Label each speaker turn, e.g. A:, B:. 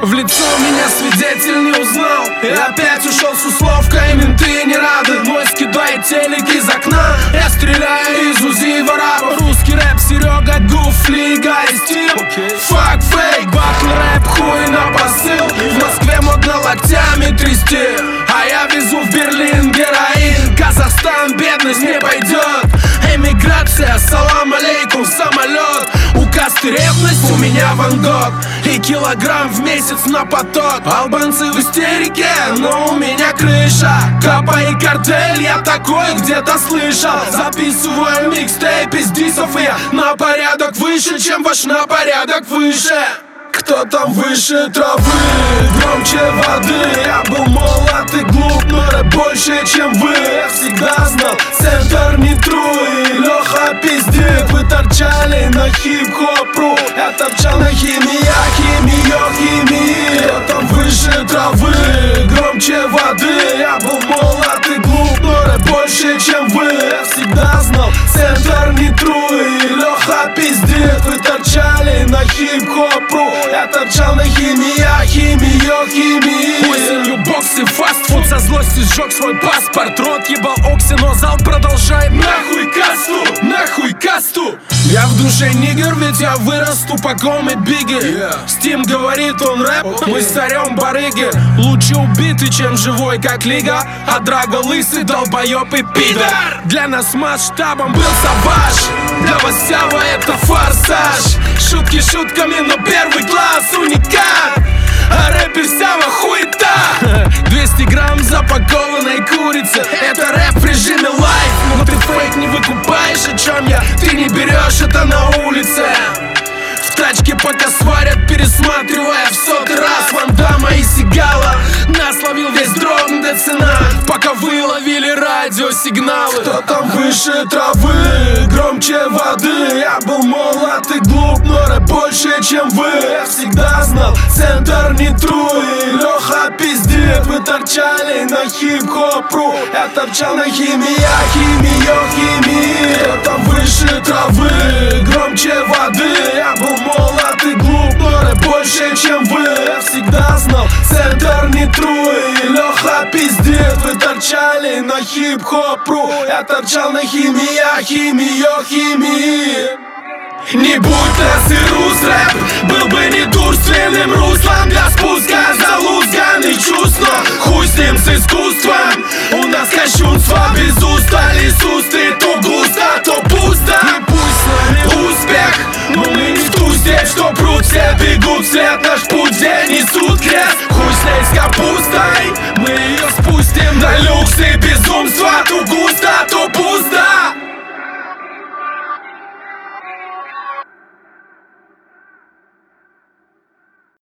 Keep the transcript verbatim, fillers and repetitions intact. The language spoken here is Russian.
A: В лицо меня свидетель не узнал и опять ушел с условкой, менты не рады. Мой скидает телек из окна, я стреляю из УЗИ вора. Русский рэп, Серега, Гуф, Лига и Стил. Фак, фейк, батл, рэп, хуй на посыл. В Москве модно локтями трясти, а я везу в Берлин героин. Казахстан, бедность не пойдет. Эмиграция, салам алейкум, самолет. Указ ревность, у меня Ван Гог. И килограмм в месяц на поток. Албанцы в истерике, но у меня крыша. Капа и картель, я такой где-то слышал. Записываю микстейп из дисов, и я на порядок выше, чем ваш на порядок выше. Кто там выше травы, громче воды? Я был молод и глуп, но рэп больше, чем вы. Я всегда знал, центр не труй. Леха пиздит, вы торчали на хип-хоп-ру. Я торчал на химия, химия, химии. Кто там выше травы, громче воды? Я был молод и глуп, но рэп больше, чем вы. Я всегда знал, центр не труй. Леха пиздит, вы торчали на хип-хоп-ру. Я торчал на химия, химия, химии. Осенью боксы, фастфуд, со злости сжег свой паспорт. Рот ебал окси, но зал продолжает. Нахуй касту, нахуй касту. Я в душе нигер, ведь я вырос тупаком и биги. Стим говорит, он рэп, okay. Мы с царем барыги. Лучше убитый, чем живой, как лига. А Драго лысый, долбоёб и пидор. Для нас масштабом был саваж, для Васява это форсаж. Шутки шутками, но первый класс уникат. А рэпер Сява хуета. Двести грамм запакованной курицы. Это рэп в режиме лайф. Но ты фейк не выкупаешь, о чем я. Ты не берешь это на улице. В тачке пока сварят, пересматривая в сотый раз Ван Дамма и Сигала. Нас ловил весь дрон до цена, пока вы ловили радиосигналы. Кто там выше травы, громче воды? Я был молод и глуп, но рэп больше, чем вы. Я всегда знал, центр не труй. Леха пиздит, вы торчали на хип-хоп-ру. Я торчал на химия, химия, химии. Кто там выше травы, громче воды? Я был молод и глуп, но рэп больше, чем вы. Я всегда знал, центр не труй. Леха пиздит, вы торчали на хип-хоп-ру. Я торчал на химия, химия, химии. Не будь нас и рус рэп, был бы недурственным руслом для спуска залузганных чувств. Но хуй с ним, с искусством. У нас кощунство без уста. Лисусты то густо, то пусто. Не пусть с нами успех, но мы не в ту степь, что прут все бегут вслед. Наш путь, где несут крест. Хуй с ней с капустой, мы ее спустим до люкс и безумства.